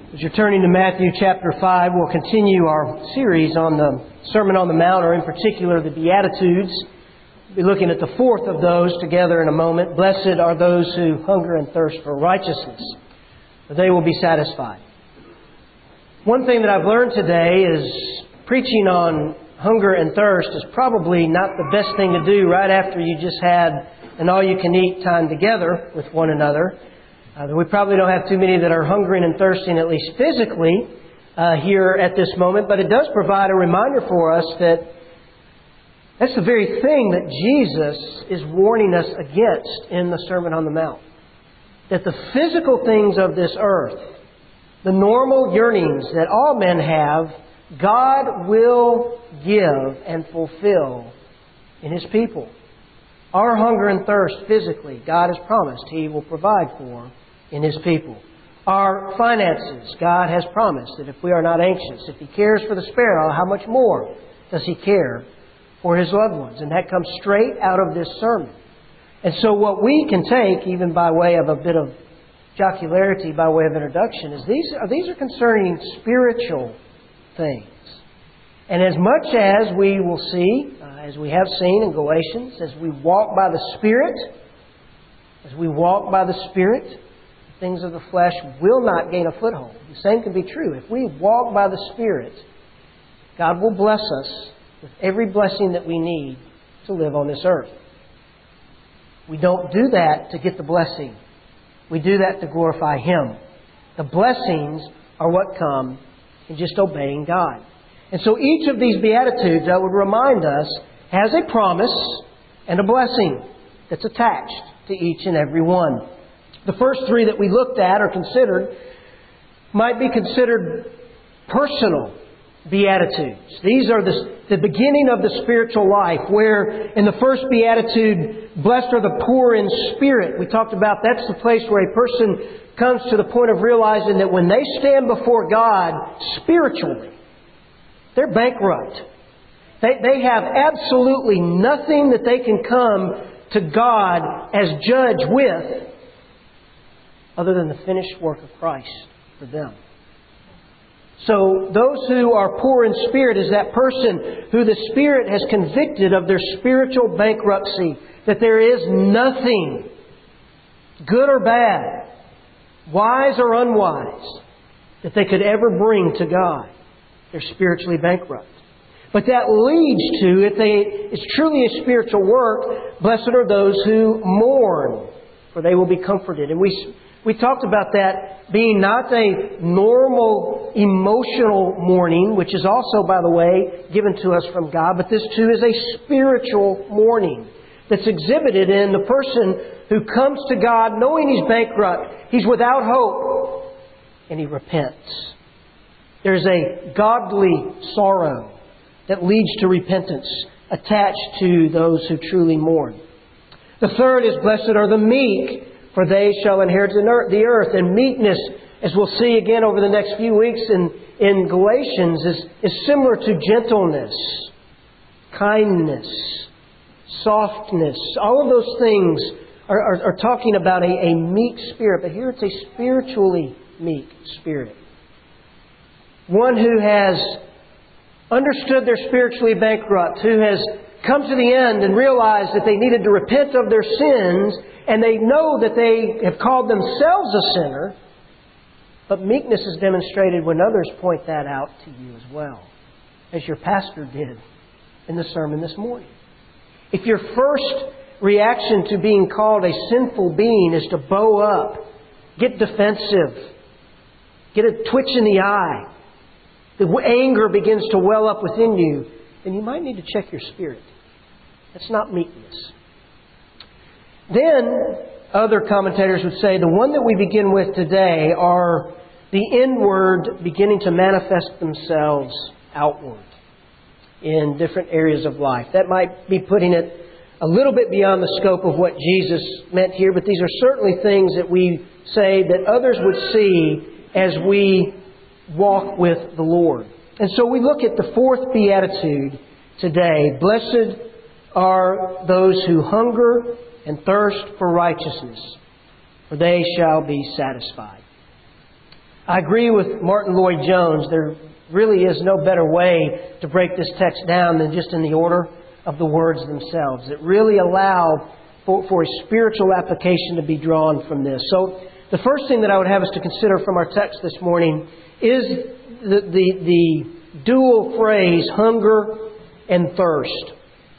As you're turning to Matthew chapter 5, we'll continue our series on the Sermon on the Mount, or in particular the Beatitudes. We'll be looking at the fourth of those together in a moment. Blessed are those who hunger and thirst for righteousness, for they will be satisfied. One thing that I've learned today is preaching on hunger and thirst is probably not the best thing to do right after you just had an all-you-can-eat time together with one another. We probably don't have too many that are hungering and thirsting, at least physically, here at this moment. But it does provide a reminder for us that that's the very thing that Jesus is warning us against in the Sermon on the Mount. That the physical things of this earth, the normal yearnings that all men have, God will give and fulfill in His people. Our hunger and thirst physically, God has promised He will provide for in His people. Our finances, God has promised that if we are not anxious, if He cares for the sparrow, how much more does He care for His loved ones? And that comes straight out of this sermon. And so what we can take, even by way of a bit of jocularity, by way of introduction, is these are concerning spiritual things. And as much as we will see, as we have seen in Galatians, as we walk by the Spirit, things of the flesh will not gain a foothold. The same can be true. If we walk by the Spirit, God will bless us with every blessing that we need to live on this earth. We don't do that to get the blessing. We do that to glorify Him. The blessings are what come in just obeying God. And so each of these Beatitudes, I would remind us, has a promise and a blessing that's attached to each and every one. The first three that we looked at or considered might be considered personal Beatitudes. These are the beginning of the spiritual life, where in the first Beatitude, blessed are the poor in spirit. We talked about that's the place where a person comes to the point of realizing that when they stand before God spiritually, they're bankrupt. They have absolutely nothing that they can come to God as judge with other than the finished work of Christ for them. So those who are poor in spirit is that person who the Spirit has convicted of their spiritual bankruptcy, that there is nothing, good or bad, wise or unwise, that they could ever bring to God. They're spiritually bankrupt. But that leads to, if it's truly a spiritual work, blessed are those who mourn, for they will be comforted. And we talked about that being not a normal emotional mourning, which is also, by the way, given to us from God, but this too is a spiritual mourning that's exhibited in the person who comes to God knowing he's bankrupt, he's without hope, and he repents. There's a godly sorrow that leads to repentance attached to those who truly mourn. The third is, blessed are the meek, for they shall inherit the earth. And meekness, as we'll see again over the next few weeks in Galatians, is similar to gentleness, kindness, softness. All of those things are talking about a meek spirit. But here it's a spiritually meek spirit. One who has understood they're spiritually bankrupt, who has come to the end and realized that they needed to repent of their sins, and they know that they have called themselves a sinner, but meekness is demonstrated when others point that out to you as well, as your pastor did in the sermon this morning. If your first reaction to being called a sinful being is to bow up, get defensive, get a twitch in the eye, the anger begins to well up within you, then you might need to check your spirit. That's not meekness. Then, other commentators would say the one that we begin with today are the inward beginning to manifest themselves outward in different areas of life. That might be putting it a little bit beyond the scope of what Jesus meant here, but these are certainly things that we say that others would see as we walk with the Lord. And so we look at the fourth Beatitude today. Blessed are those who hunger and thirst for righteousness, for they shall be satisfied. I agree with Martin Lloyd-Jones. There really is no better way to break this text down than just in the order of the words themselves. It really allow for a spiritual application to be drawn from this. So the first thing that I would have us to consider from our text this morning is the dual phrase, hunger and thirst.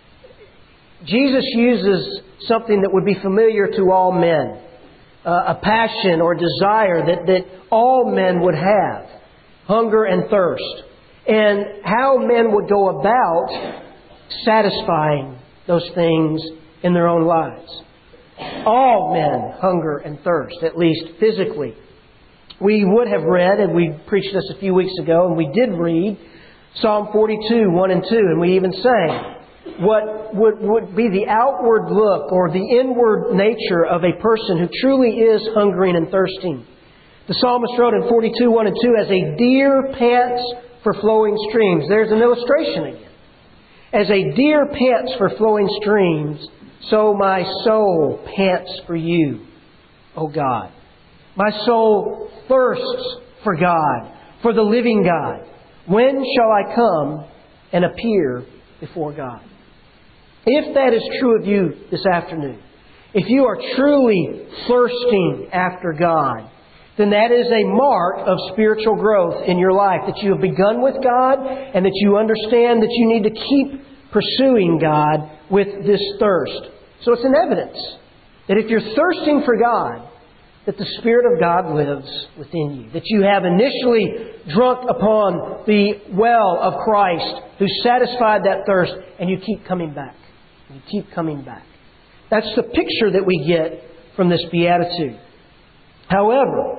Jesus uses something that would be familiar to all men, a passion or desire that all men would have, hunger and thirst, and how men would go about satisfying those things in their own lives. All men hunger and thirst, at least physically. We would have read, and we preached this a few weeks ago, and we did read Psalm 42, 1 and 2, and we even sang what would be the outward look or the inward nature of a person who truly is hungering and thirsting. The psalmist wrote in 42, 1 and 2, as a deer pants for flowing streams. There's an illustration again. As a deer pants for flowing streams, so my soul pants for you, O God. My soul thirsts for God, for the living God. When shall I come and appear before God? If that is true of you this afternoon, if you are truly thirsting after God, then that is a mark of spiritual growth in your life, that you have begun with God and that you understand that you need to keep pursuing God with this thirst. So it's an evidence that if you're thirsting for God, that the Spirit of God lives within you. That you have initially drunk upon the well of Christ who satisfied that thirst, and you keep coming back. You keep coming back. That's the picture that we get from this beatitude. However,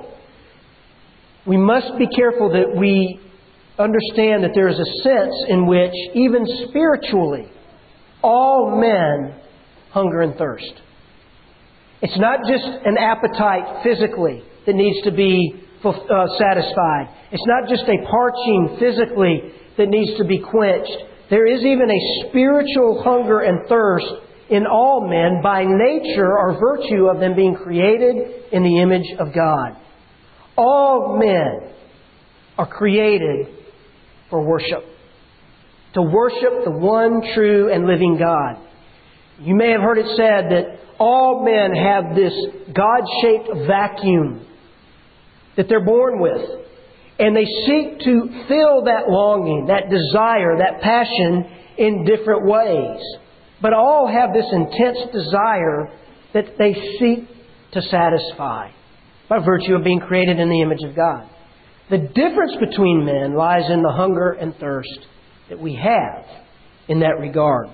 we must be careful that we understand that there is a sense in which, even spiritually, all men hunger and thirst. It's not just an appetite physically that needs to be satisfied. It's not just a parching physically that needs to be quenched. There is even a spiritual hunger and thirst in all men by nature or virtue of them being created in the image of God. All men are created for worship. To worship the one true and living God. You may have heard it said that all men have this God-shaped vacuum that they're born with. And they seek to fill that longing, that desire, that passion in different ways. But all have this intense desire that they seek to satisfy by virtue of being created in the image of God. The difference between men lies in the hunger and thirst that we have in that regard.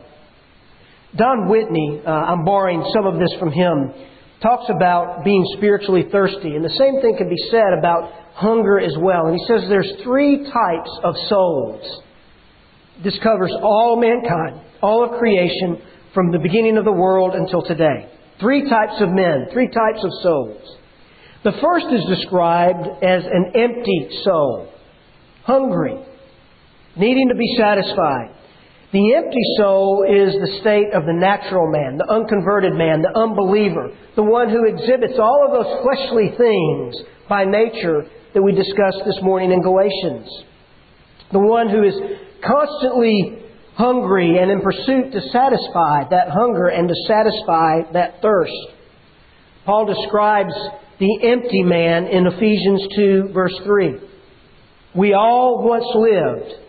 Don Whitney, I'm borrowing some of this from him, talks about being spiritually thirsty. And the same thing can be said about hunger as well. And he says there's 3 types of souls. This covers all mankind, all of creation, from the beginning of the world until today. 3 types of men, 3 types of souls. The first is described as an empty soul, hungry, needing to be satisfied. The empty soul is the state of the natural man, the unconverted man, the unbeliever, the one who exhibits all of those fleshly things by nature that we discussed this morning in Galatians. The one who is constantly hungry and in pursuit to satisfy that hunger and to satisfy that thirst. Paul describes the empty man in Ephesians 2, verse 3. We all once lived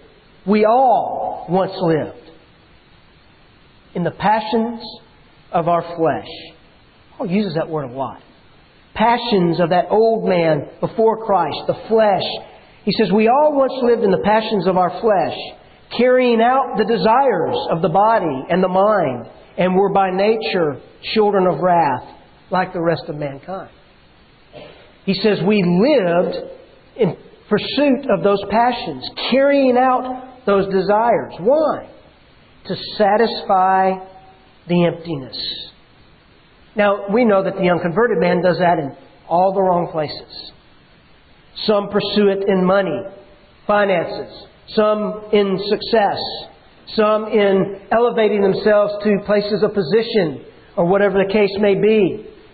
in the passions of our flesh. Paul uses that word a lot. Passions of that old man before Christ, the flesh. He says, we all once lived in the passions of our flesh, carrying out the desires of the body and the mind, and were by nature children of wrath, like the rest of mankind. He says we lived in pursuit of those passions, carrying out those desires. Why? To satisfy the emptiness. Now, we know that the unconverted man does that in all the wrong places. Some pursue it in money, finances. Some in success. Some in elevating themselves to places of position, or whatever the case may be.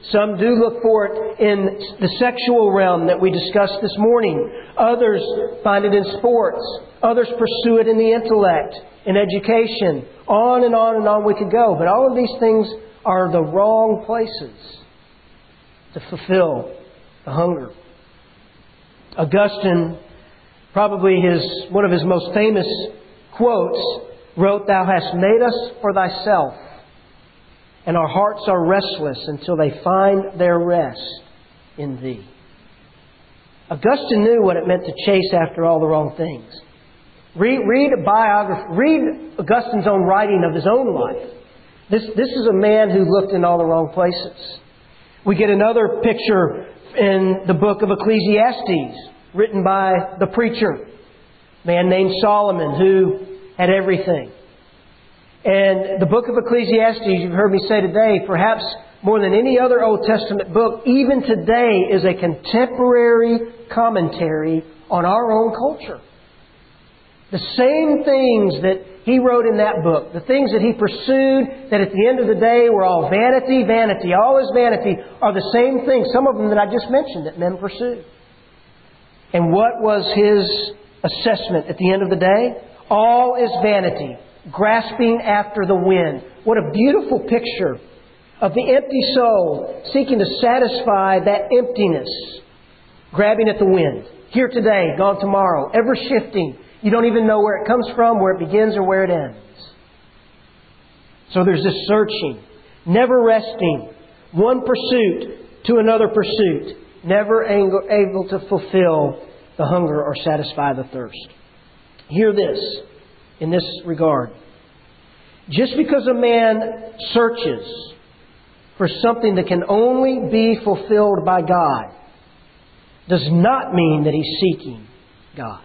Some do look for it in the sexual realm that we discussed this morning. Others find it in sports. Others pursue it in the intellect, in education. On and on and on we could go. But all of these things are the wrong places to fulfill the hunger. Augustine, probably one of his most famous quotes, wrote, "Thou hast made us for thyself, and our hearts are restless until they find their rest in Thee." Augustine knew what it meant to chase after all the wrong things. Read a biography. Read Augustine's own writing of his own life. This is a man who looked in all the wrong places. We get another picture in the book of Ecclesiastes, written by the preacher, a man named Solomon, who had everything. And the book of Ecclesiastes, you've heard me say today, perhaps more than any other Old Testament book, even today, is a contemporary commentary on our own culture. The same things that he wrote in that book, the things that he pursued, that at the end of the day were all vanity, vanity, all is vanity, are the same things, some of them that I just mentioned, that men pursued. And what was his assessment at the end of the day? All is vanity, grasping after the wind. What a beautiful picture of the empty soul seeking to satisfy that emptiness, grabbing at the wind. Here today, gone tomorrow, ever shifting. You don't even know where it comes from, where it begins, or where it ends. So there's this searching, never resting, one pursuit to another pursuit, never able to fulfill the hunger or satisfy the thirst. Hear this in this regard. Just because a man searches for something that can only be fulfilled by God does not mean that he's seeking God.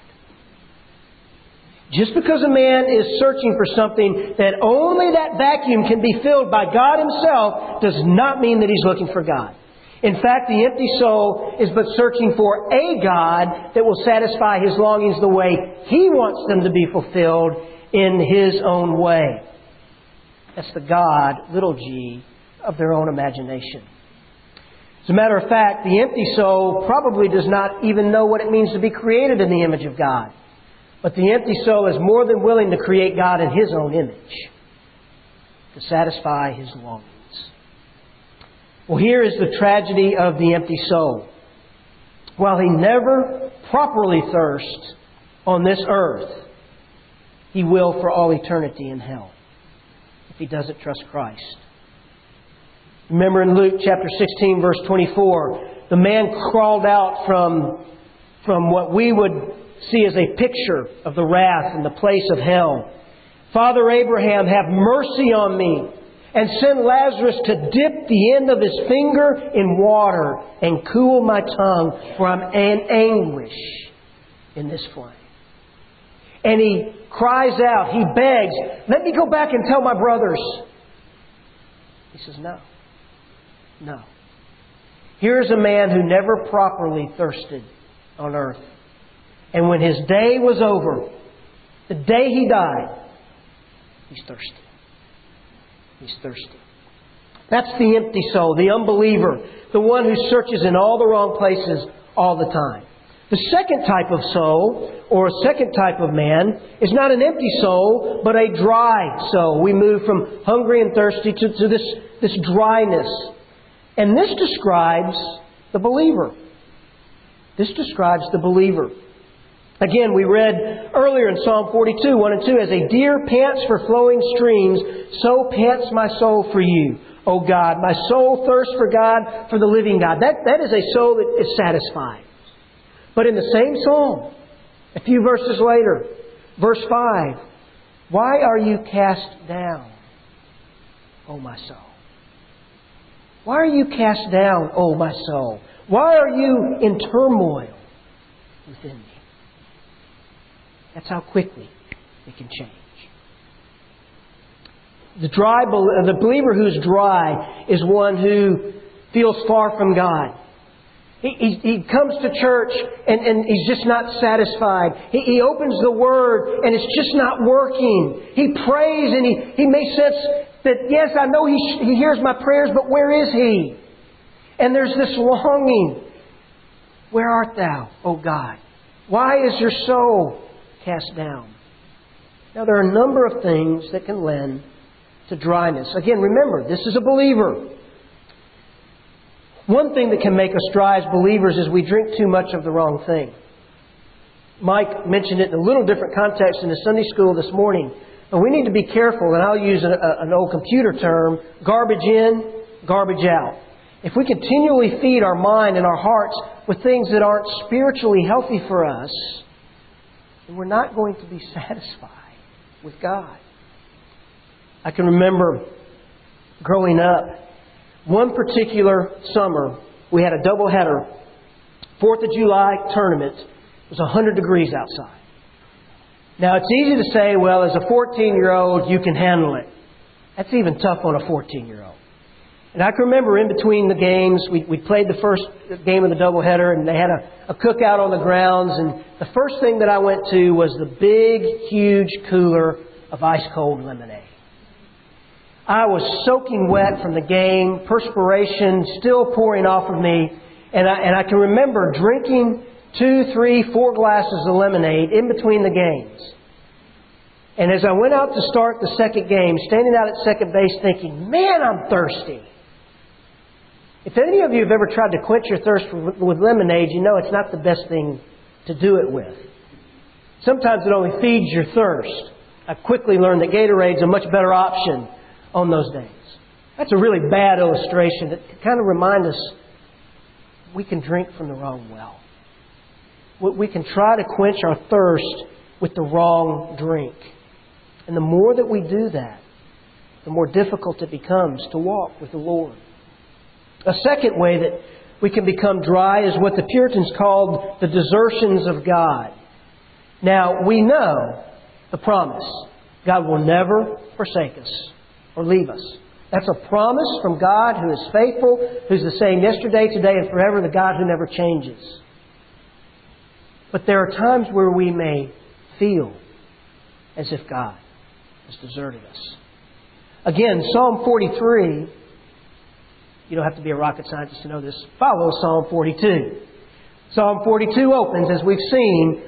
Just because a man is searching for something that only that vacuum can be filled by God Himself does not mean that he's looking for God. In fact, the empty soul is but searching for a God that will satisfy his longings the way He wants them to be fulfilled in His own way. That's the God, little g, of their own imagination. As a matter of fact, the empty soul probably does not even know what it means to be created in the image of God. But the empty soul is more than willing to create God in His own image to satisfy his longings. Well, here is the tragedy of the empty soul. While he never properly thirsts on this earth, he will for all eternity in hell if he doesn't trust Christ. Remember in Luke chapter 16, verse 24, the man crawled out from what we would see as a picture of the wrath and the place of hell. "Father Abraham, have mercy on me, and send Lazarus to dip the end of his finger in water and cool my tongue, for I'm in anguish in this flame." And he cries out, he begs, "Let me go back and tell my brothers." He says, no. Here's a man who never properly thirsted on earth. And when his day was over, the day he died, he's thirsty. He's thirsty. That's the empty soul, the unbeliever, the one who searches in all the wrong places all the time. The second type of soul, or a second type of man, is not an empty soul, but a dry soul. We move from hungry and thirsty to this dryness. And this describes the believer. This describes the believer. Again, we read earlier in Psalm 42, 1 and 2, "As a deer pants for flowing streams, so pants my soul for You, O God. My soul thirsts for God, for the living God." That is a soul that is satisfied. But in the same psalm, a few verses later, verse 5, "Why are you cast down, O my soul? Why are you cast down, O my soul? Why are you in turmoil within me?" That's how quickly it can change. The believer who's dry is one who feels far from God. He comes to church and he's just not satisfied. He opens the Word and it's just not working. He prays and he may sense that, yes, I know He hears my prayers, but where is He? And there's this longing. Where art Thou, O God? Why is your soul cast down? Now, there are a number of things that can lend to dryness. Again, remember, this is a believer. One thing that can make us dry as believers is we drink too much of the wrong thing. Mike mentioned it in a little different context in his Sunday school this morning. But we need to be careful, and I'll use an old computer term, garbage in, garbage out. If we continually feed our mind and our hearts with things that aren't spiritually healthy for us, then we're not going to be satisfied with God. I can remember growing up, one particular summer, we had a doubleheader, 4th of July tournament. It was 100 degrees outside. Now, it's easy to say, well, as a 14-year-old, you can handle it. That's even tough on a 14-year-old. And I can remember in between the games, we played the first game of the doubleheader, and they had a cookout on the grounds. And the first thing that I went to was the big, huge cooler of ice-cold lemonade. I was soaking wet from the game, perspiration still pouring off of me. And I can remember drinking 2, 3, 4 glasses of lemonade in between the games. And as I went out to start the second game, standing out at second base thinking, man, I'm thirsty. If any of you have ever tried to quench your thirst with lemonade, you know it's not the best thing to do it with. Sometimes it only feeds your thirst. I quickly learned that Gatorade's a much better option on those days. That's a really bad illustration that kind of reminds us we can drink from the wrong well. We can try to quench our thirst with the wrong drink. And the more that we do that, the more difficult it becomes to walk with the Lord. A second way that we can become dry is what the Puritans called the desertions of God. Now, we know the promise. God will never forsake us or leave us. That's a promise from God who is faithful, who's the same yesterday, today, and forever, the God who never changes. But there are times where we may feel as if God has deserted us. Again, Psalm 43, you don't have to be a rocket scientist to know this, follows Psalm 42. Psalm 42 opens, as we've seen,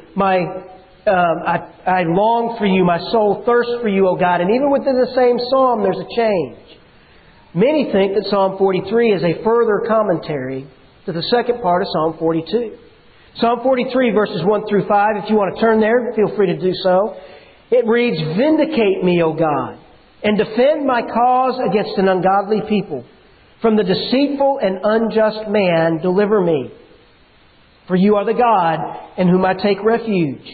I long for you, my soul thirsts for you, O God. And even within the same psalm, there's a change. Many think that Psalm 43 is a further commentary to the second part of Psalm 42. Psalm 43, verses 1 through 5, if you want to turn there, feel free to do so. It reads, Vindicate me, O God, and defend my cause against an ungodly people. From the deceitful and unjust man, deliver me. For you are the God in whom I take refuge.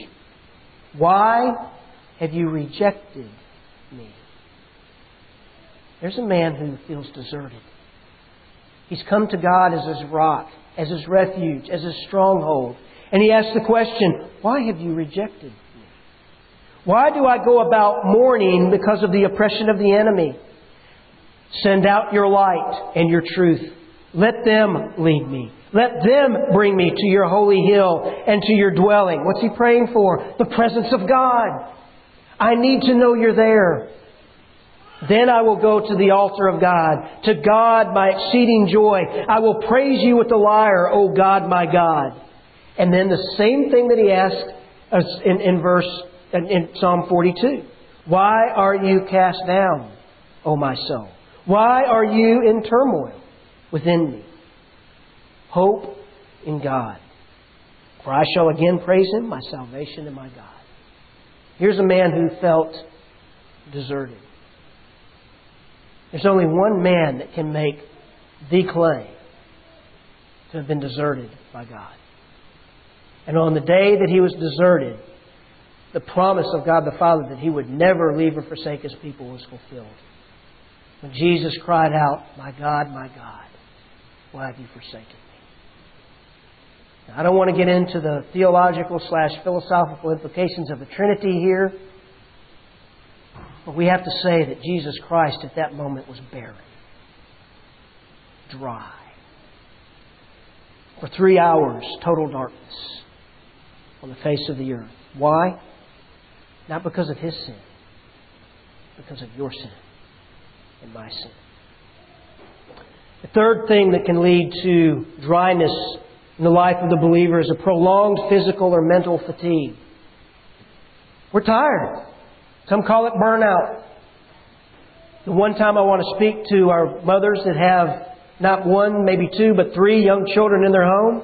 Why have you rejected me? There's a man who feels deserted. He's come to God as his rock, as his refuge, as his stronghold. And he asks the question, why have you rejected me? Why do I go about mourning because of the oppression of the enemy? Send out your light and your truth. Let them lead me. Let them bring me to your holy hill and to your dwelling. What's he praying for? The presence of God. I need to know you're there. Then I will go to the altar of God. To God, my exceeding joy. I will praise you with the lyre, O God, my God. And then the same thing that he asked in Psalm 42. Why are you cast down, O my soul? Why are you in turmoil within me? Hope in God. For I shall again praise Him, my salvation and my God. Here's a man who felt deserted. There's only one man that can make the claim to have been deserted by God. And on the day that he was deserted, the promise of God the Father that He would never leave or forsake His people was fulfilled. When Jesus cried out, my God, why have you forsaken me? Now, I don't want to get into the theological/philosophical implications of the Trinity here. But we have to say that Jesus Christ at that moment was barren. Dry. For 3 hours, total darkness on the face of the earth. Why? Not because of His sin. Because of your sin and my sin. The third thing that can lead to dryness in the life of the believer is a prolonged physical or mental fatigue. We're tired. Some call it burnout. The one time I want to speak to our mothers that have not one, maybe two, but three young children in their home.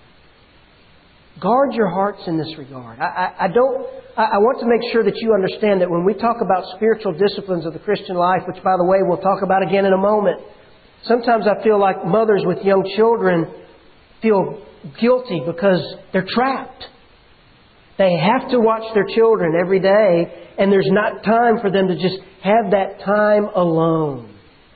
Guard your hearts in this regard. I want to make sure that you understand that when we talk about spiritual disciplines of the Christian life, which by the way we'll talk about again in a moment, sometimes I feel like mothers with young children feel guilty because they're trapped. They have to watch their children every day, and there's not time for them to just have that time alone.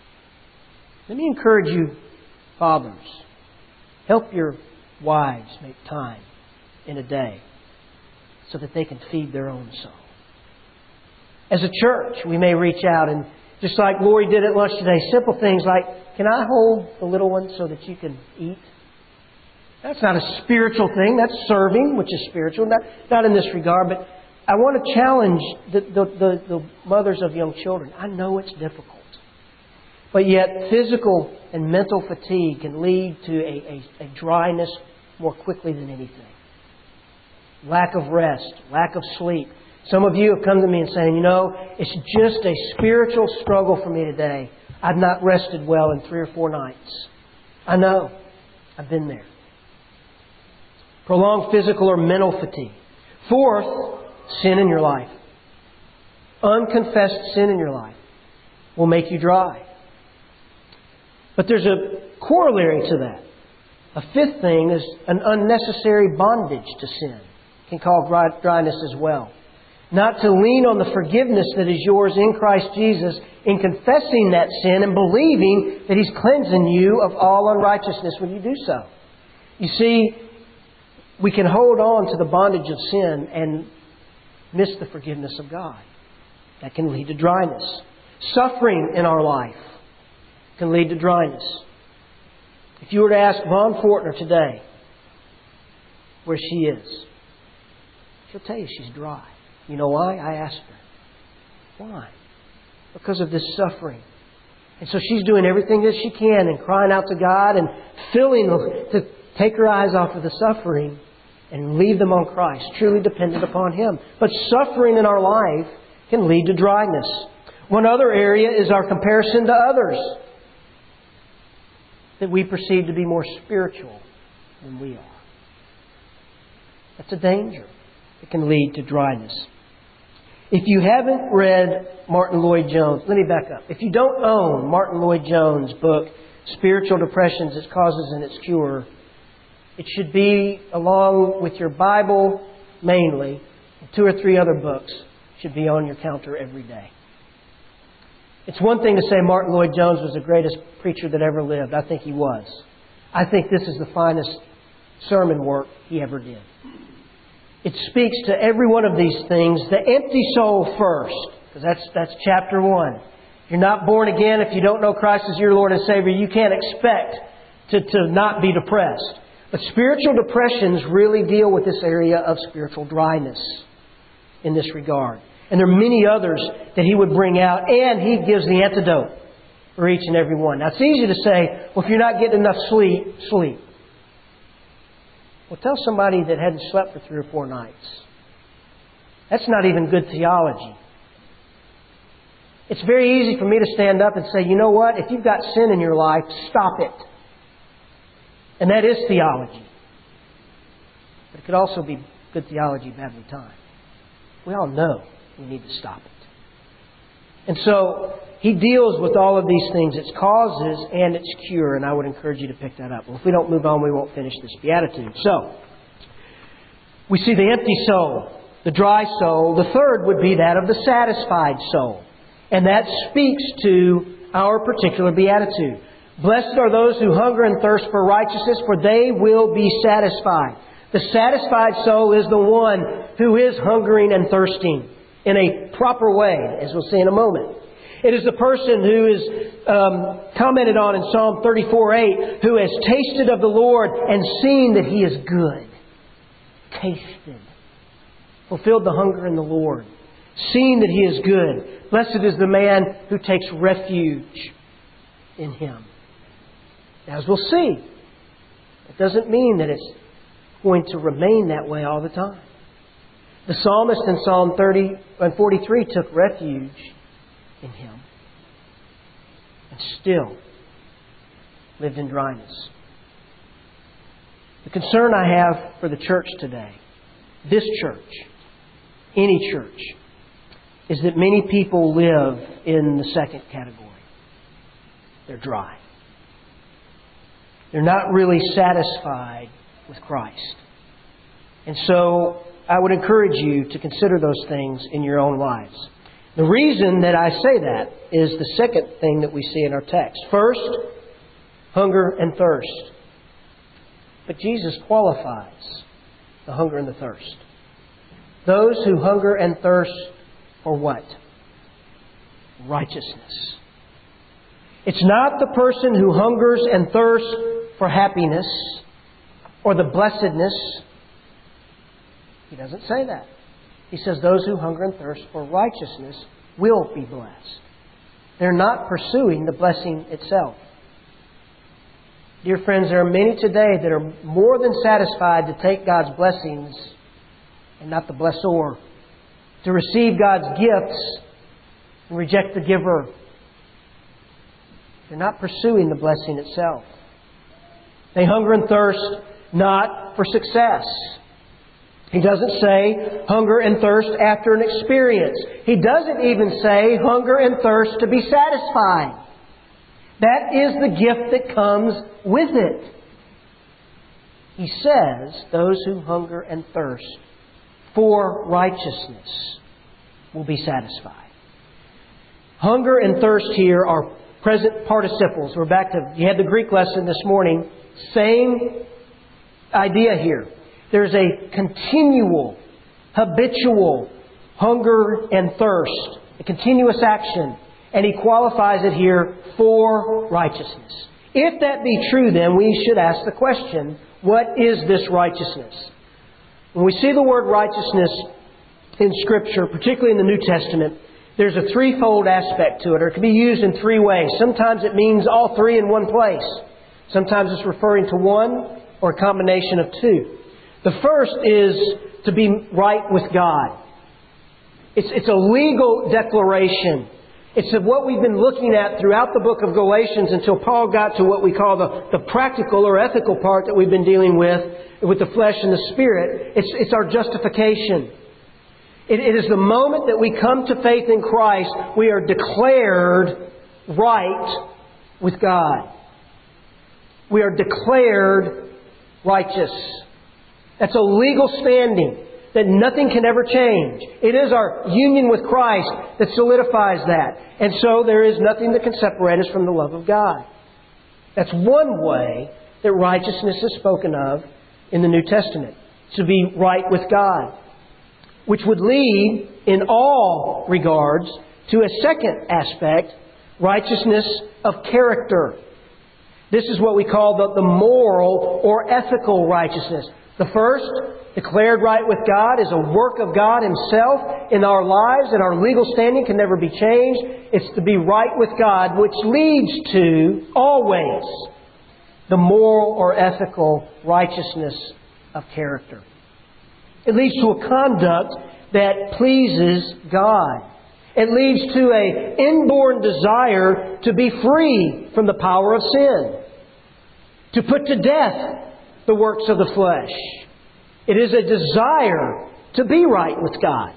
Let me encourage you, fathers, help your wives make time in a day so that they can feed their own soul. As a church, we may reach out and, just like Lori did at lunch today, simple things like, can I hold the little one so that you can eat? That's not a spiritual thing. That's serving, which is spiritual. Not in this regard, but I want to challenge the mothers of young children. I know it's difficult. But yet physical and mental fatigue can lead to a dryness more quickly than anything. Lack of rest, lack of sleep. Some of you have come to me and saying, it's just a spiritual struggle for me today. I've not rested well in 3 or 4 nights. I know. I've been there. Prolonged physical or mental fatigue. Fourth, sin in your life. Unconfessed sin in your life will make you dry. But there's a corollary to that. A fifth thing is an unnecessary bondage to sin. Can cause dryness as well. Not to lean on the forgiveness that is yours in Christ Jesus in confessing that sin and believing that He's cleansing you of all unrighteousness when you do so. You see, we can hold on to the bondage of sin and miss the forgiveness of God. That can lead to dryness. Suffering in our life can lead to dryness. If you were to ask Vaughn Fortner today where she is, she'll tell you she's dry. You know why? I asked her. Why? Because of this suffering. And so she's doing everything that she can and crying out to God and filling to take her eyes off of the suffering and leave them on Christ, truly dependent upon Him. But suffering in our life can lead to dryness. One other area is our comparison to others, that we perceive to be more spiritual than we are. That's a danger. It can lead to dryness. If you haven't read Martin Lloyd-Jones, let me back up. If you don't own Martin Lloyd-Jones' book, Spiritual Depressions, Its Causes and Its Cure, it should be, along with your Bible mainly, 2 or 3 other books, should be on your counter every day. It's one thing to say Martin Lloyd-Jones was the greatest preacher that ever lived. I think he was. I think this is the finest sermon work he ever did. It speaks to every one of these things. The empty soul first, because that's chapter 1. If you're not born again, if you don't know Christ as your Lord and Savior, you can't expect to not be depressed. But spiritual depressions really deal with this area of spiritual dryness in this regard. And there are many others that he would bring out, and he gives the antidote for each and every one. Now, it's easy to say, well, if you're not getting enough sleep, sleep. Well, tell somebody that hadn't slept for 3 or 4 nights. That's not even good theology. It's very easy for me to stand up and say, you know what? If you've got sin in your life, stop it. And that is theology. But it could also be good theology badly timed. We all know we need to stop it. And so he deals with all of these things, its causes and its cure, and I would encourage you to pick that up. Well, if we don't move on, we won't finish this beatitude. So, we see the empty soul, the dry soul. The third would be that of the satisfied soul. And that speaks to our particular beatitude. Blessed are those who hunger and thirst for righteousness, for they will be satisfied. The satisfied soul is the one who is hungering and thirsting in a proper way, as we'll see in a moment. It is the person who is commented on in Psalm 34:8, who has tasted of the Lord and seen that He is good. Tasted. Fulfilled the hunger in the Lord. Seen that He is good. Blessed is the man who takes refuge in Him. As we'll see, it doesn't mean that it's going to remain that way all the time. The psalmist in Psalm 30 and 43 took refuge in Him and still lived in dryness. The concern I have for the church today, this church, any church, is that many people live in the second category. They're dry. They're not really satisfied with Christ. And so I would encourage you to consider those things in your own lives. The reason that I say that is the second thing that we see in our text. First, hunger and thirst. But Jesus qualifies the hunger and the thirst. Those who hunger and thirst for what? Righteousness. It's not the person who hungers and thirsts for happiness or the blessedness. He doesn't say that. He says those who hunger and thirst for righteousness will be blessed. They're not pursuing the blessing itself. Dear friends, there are many today that are more than satisfied to take God's blessings and not the blessor, to receive God's gifts and reject the giver. They're not pursuing the blessing itself. They hunger and thirst not for success. He doesn't say hunger and thirst after an experience. He doesn't even say hunger and thirst to be satisfied. That is the gift that comes with it. He says those who hunger and thirst for righteousness will be satisfied. Hunger and thirst here are present participles. We're back to, you had the Greek lesson this morning. Same idea here. There's a continual, habitual hunger and thirst. A continuous action. And he qualifies it here for righteousness. If that be true, then we should ask the question, what is this righteousness? When we see the word righteousness in Scripture, particularly in the New Testament, there's a threefold aspect to it, or it can be used in three ways. Sometimes it means all three in one place. Sometimes it's referring to one or a combination of two. The first is to be right with God. It's a legal declaration. It's what we've been looking at throughout the book of Galatians until Paul got to what we call the practical or ethical part that we've been dealing with the flesh and the spirit. It's our justification. It is the moment that we come to faith in Christ, we are declared right with God. We are declared righteous. That's a legal standing that nothing can ever change. It is our union with Christ that solidifies that. And so there is nothing that can separate us from the love of God. That's one way that righteousness is spoken of in the New Testament. To be right with God. Which would lead, in all regards, to a second aspect, righteousness of character. This is what we call the moral or ethical righteousness. The first, declared right with God, is a work of God Himself in our lives, and our legal standing can never be changed. It's to be right with God, which leads to, always, the moral or ethical righteousness of character. It leads to a conduct that pleases God. It leads to an inborn desire to be free from the power of sin. To put to death the works of the flesh. It is a desire to be right with God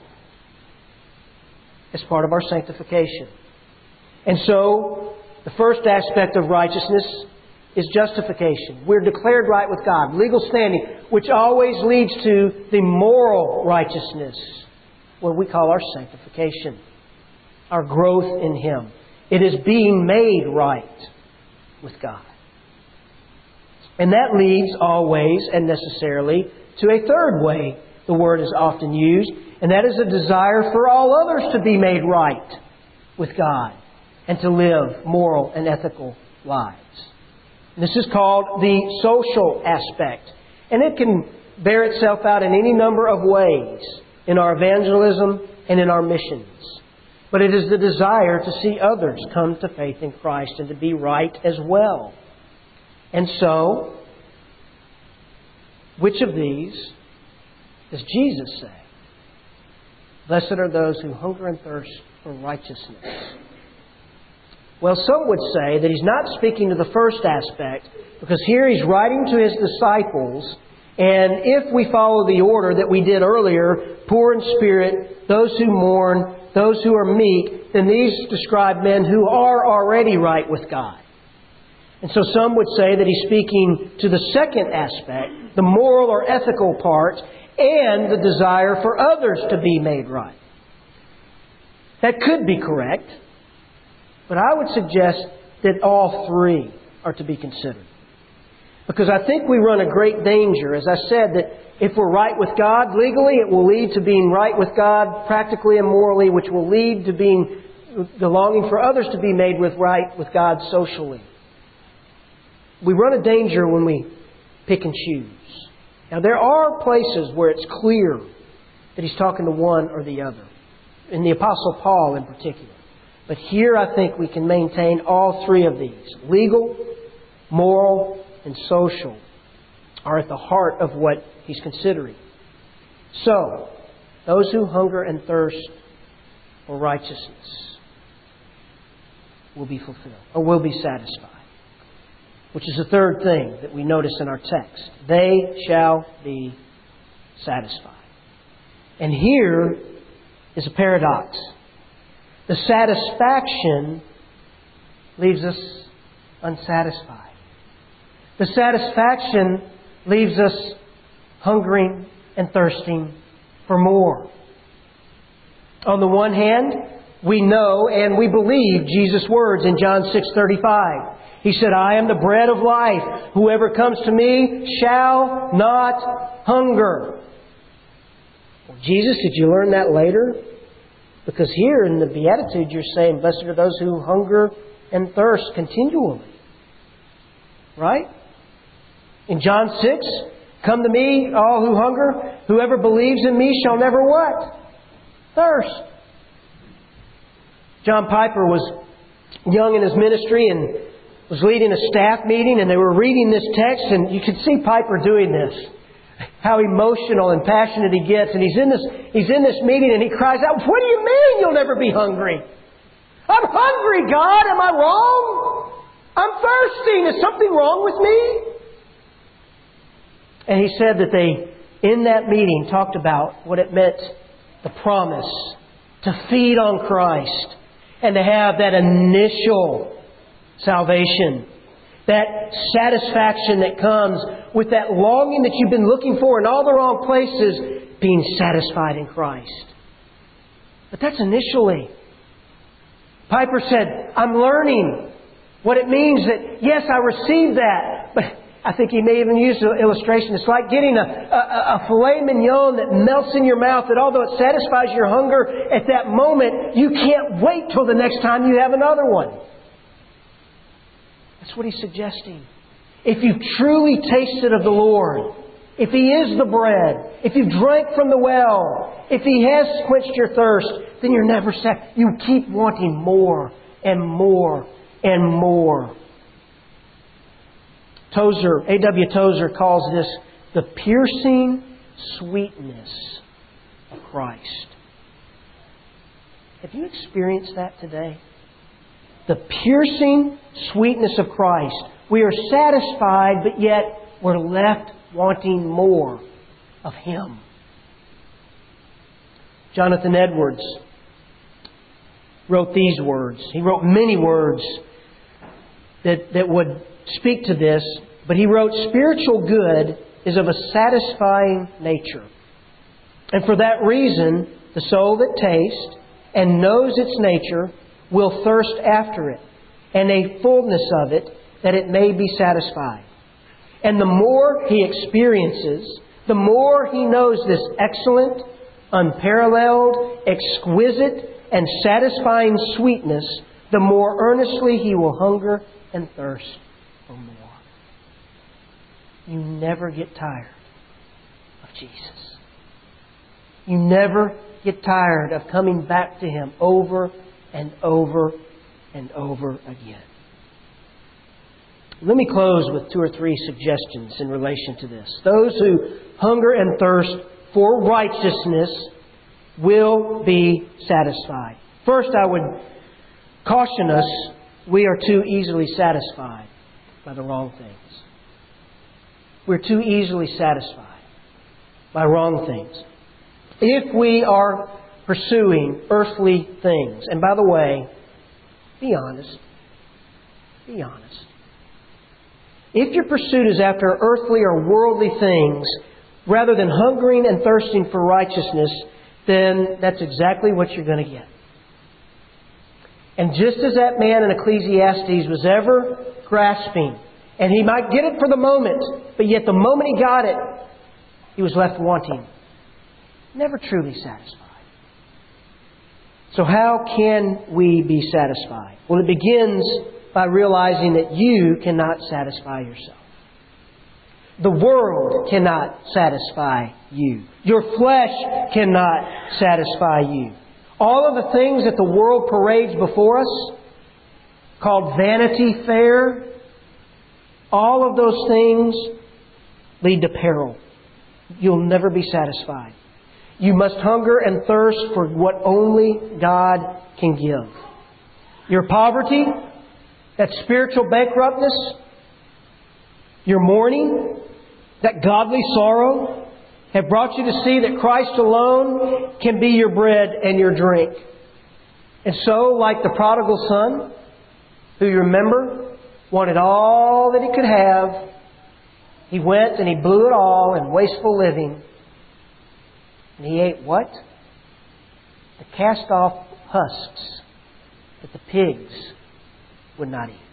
as part of our sanctification. And so, the first aspect of righteousness is justification. We're declared right with God, legal standing, which always leads to the moral righteousness, what we call our sanctification, our growth in Him. It is being made right with God. And that leads always and necessarily to a third way the word is often used, and that is a desire for all others to be made right with God and to live moral and ethical lives. And this is called the social aspect, and it can bear itself out in any number of ways in our evangelism and in our missions. But it is the desire to see others come to faith in Christ and to be right as well. And so, which of these does Jesus say? Blessed are those who hunger and thirst for righteousness. Well, some would say that He's not speaking to the first aspect, because here He's writing to His disciples, and if we follow the order that we did earlier, poor in spirit, those who mourn, those who are meek, then these describe men who are already right with God. And so some would say that He's speaking to the second aspect, the moral or ethical part, and the desire for others to be made right. That could be correct, but I would suggest that all three are to be considered. Because I think we run a great danger, as I said, that if we're right with God legally, it will lead to being right with God practically and morally, which will lead to being the longing for others to be made right with God socially. We run a danger when we pick and choose. Now, there are places where it's clear that He's talking to one or the other. In the Apostle Paul in particular. But here I think we can maintain all three of these. Legal, moral, and social are at the heart of what He's considering. So, those who hunger and thirst for righteousness will be fulfilled, or will be satisfied. Which is the third thing that we notice in our text. They shall be satisfied. And here is a paradox. The satisfaction leaves us unsatisfied. The satisfaction leaves us hungering and thirsting for more. On the one hand, we know and we believe Jesus' words in John 6:35. He said, I am the bread of life. Whoever comes to me shall not hunger. Well, Jesus, did you learn that later? Because here in the Beatitudes you're saying, blessed are those who hunger and thirst continually. Right? In John 6, come to me, all who hunger. Whoever believes in me shall never what? Thirst. John Piper was young in his ministry and was leading a staff meeting, and they were reading this text, and you could see Piper doing this. How emotional and passionate he gets. And he's in this meeting and he cries out, what do you mean you'll never be hungry? I'm hungry, God. Am I wrong? I'm thirsting. Is something wrong with me? And he said that they, in that meeting, talked about what it meant, the promise to feed on Christ and to have that initial salvation. That satisfaction that comes with that longing that you've been looking for in all the wrong places, being satisfied in Christ. But that's initially. Piper said, I'm learning what it means that, yes, I received that. But I think he may even use an illustration. It's like getting a filet mignon that melts in your mouth, that although it satisfies your hunger at that moment, you can't wait till the next time you have another one. That's what he's suggesting. If you've truly tasted of the Lord, if He is the bread, if you've drank from the well, if He has quenched your thirst, then you're never satisfied. You keep wanting more and more and more. A.W. Tozer calls this the piercing sweetness of Christ. Have you experienced that today? The piercing sweetness of Christ. We are satisfied, but yet we're left wanting more of Him. Jonathan Edwards wrote these words. He wrote many words that would speak to this, but he wrote, spiritual good is of a satisfying nature. And for that reason, the soul that tastes and knows its nature will thirst after it, and a fullness of it, that it may be satisfied. And the more he experiences, the more he knows this excellent, unparalleled, exquisite, and satisfying sweetness, the more earnestly he will hunger and thirst for more. You never get tired of Jesus. You never get tired of coming back to Him over and over and over again. Let me close with 2 or 3 suggestions in relation to this. Those who hunger and thirst for righteousness will be satisfied. First, I would caution us, we are too easily satisfied by the wrong things. We're too easily satisfied by wrong things. If we are pursuing earthly things, and by the way, be honest. Be honest. If your pursuit is after earthly or worldly things, rather than hungering and thirsting for righteousness, then that's exactly what you're going to get. And just as that man in Ecclesiastes was ever grasping, and he might get it for the moment, but yet the moment he got it, he was left wanting. Never truly satisfied. So how can we be satisfied? Well, it begins by realizing that you cannot satisfy yourself. The world cannot satisfy you. Your flesh cannot satisfy you. All of the things that the world parades before us, called Vanity Fair, all of those things lead to peril. You'll never be satisfied. You must hunger and thirst for what only God can give. Your poverty, that spiritual bankruptness, your mourning, that godly sorrow, have brought you to see that Christ alone can be your bread and your drink. And so, like the prodigal son, who you remember wanted all that he could have, he went and he blew it all in wasteful living. And he ate what? The cast-off husks that the pigs would not eat.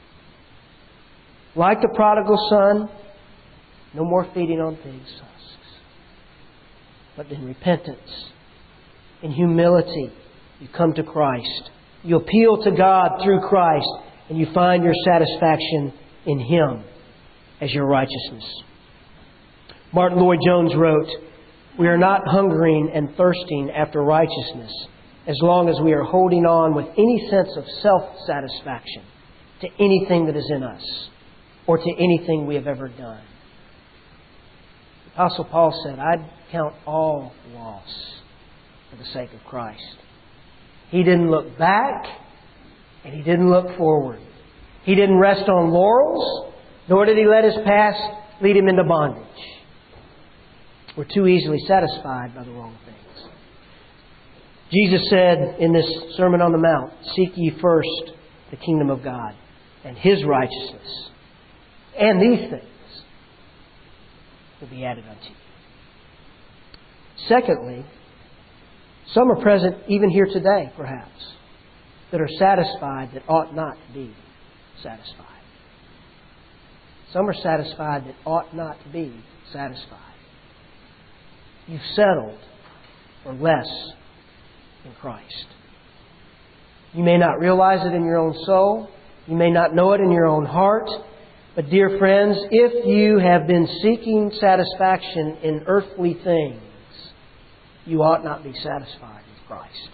Like the prodigal son, no more feeding on pigs' husks. But in repentance, in humility, you come to Christ. You appeal to God through Christ, and you find your satisfaction in Him as your righteousness. Martin Lloyd-Jones wrote, "We are not hungering and thirsting after righteousness as long as we are holding on with any sense of self-satisfaction to anything that is in us or to anything we have ever done." The Apostle Paul said, "I'd count all loss for the sake of Christ." He didn't look back and He didn't look forward. He didn't rest on laurels, nor did He let His past lead Him into bondage. We're too easily satisfied by the wrong things. Jesus said in this Sermon on the Mount, "Seek ye first the kingdom of God and His righteousness, and these things will be added unto you." Secondly, some are present even here today, perhaps, that are satisfied that ought not to be satisfied. Some are satisfied that ought not to be satisfied. You've settled for less in Christ. You may not realize it in your own soul. You may not know it in your own heart. But dear friends, if you have been seeking satisfaction in earthly things, you ought not be satisfied with Christ.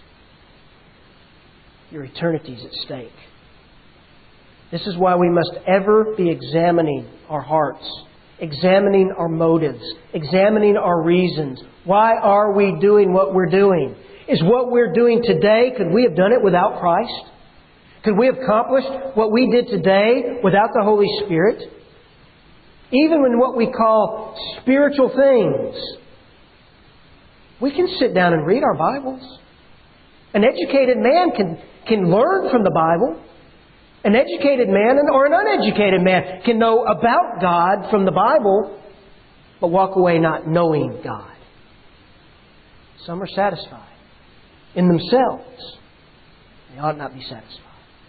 Your eternity is at stake. This is why we must ever be examining our hearts, examining our motives, examining our reasons. Why are we doing what we're doing? Is what we're doing today, could we have done it without Christ? Could we have accomplished what we did today without the Holy Spirit? Even in what we call spiritual things, we can sit down and read our Bibles. An educated man can learn from the Bible. An educated man or an uneducated man can know about God from the Bible, but walk away not knowing God. Some are satisfied in themselves. They ought not be satisfied.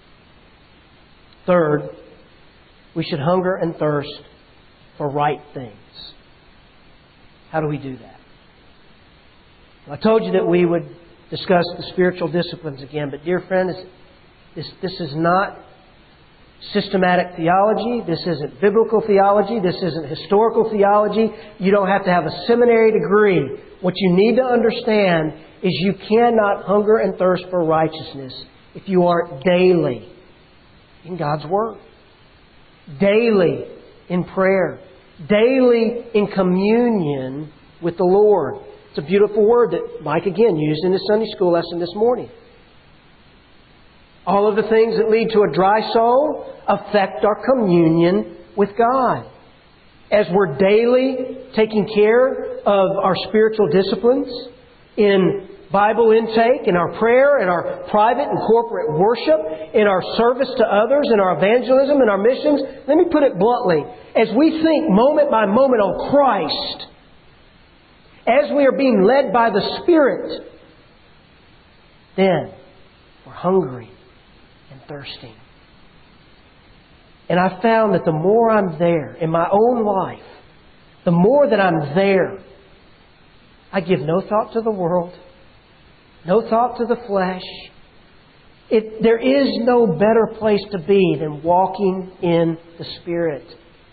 Third, we should hunger and thirst for right things. How do we do that? Well, I told you that we would discuss the spiritual disciplines again, but dear friends, this is not systematic theology. This isn't biblical theology. This isn't historical theology. You don't have to have a seminary degree. What you need to understand is you cannot hunger and thirst for righteousness if you aren't daily in God's Word. daily in prayer, daily in communion with the Lord. It's a beautiful word that Mike again used in his Sunday school lesson this morning. All of the things that lead to a dry soul affect our communion with God. As we're daily taking care of our spiritual disciplines in Bible intake, in our prayer, in our private and corporate worship, in our service to others, in our evangelism, in our missions, let me put it bluntly. As we think moment by moment on Christ, as we are being led by the Spirit, then we're hungry and thirsting. And I found that the more I'm there in my own life, the more that I'm there, I give no thought to the world, no thought to the flesh. There is no better place to be than walking in the Spirit,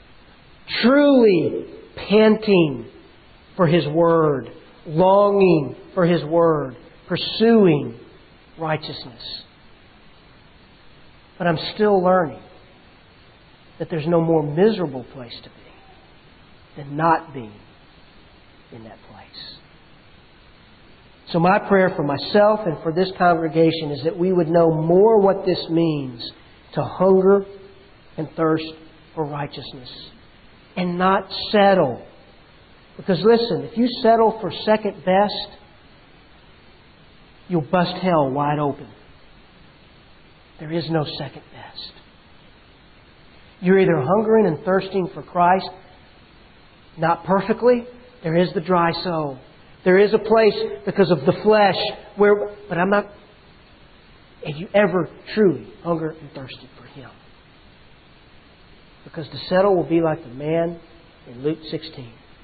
truly panting for His Word, longing for His Word, pursuing righteousness. But I'm still learning that there's no more miserable place to be than not being in that place. So my prayer for myself and for this congregation is that we would know more what this means to hunger and thirst for righteousness and not settle. Because listen, if you settle for second best, you'll bust hell wide open. There is no second best. You're either hungering and thirsting for Christ, not perfectly. There is the dry soul. There is a place because of the flesh where, but I'm not. Have you ever truly hungered and thirsted for Him? Because to settle will be like the man in Luke 16.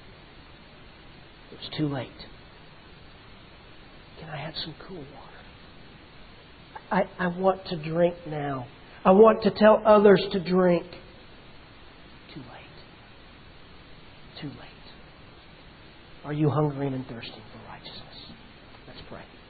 It was too late. Can I have some cool water? I want to drink now. I want to tell others to drink. Too late. Too late. Are you hungering and thirsting for righteousness? Let's pray.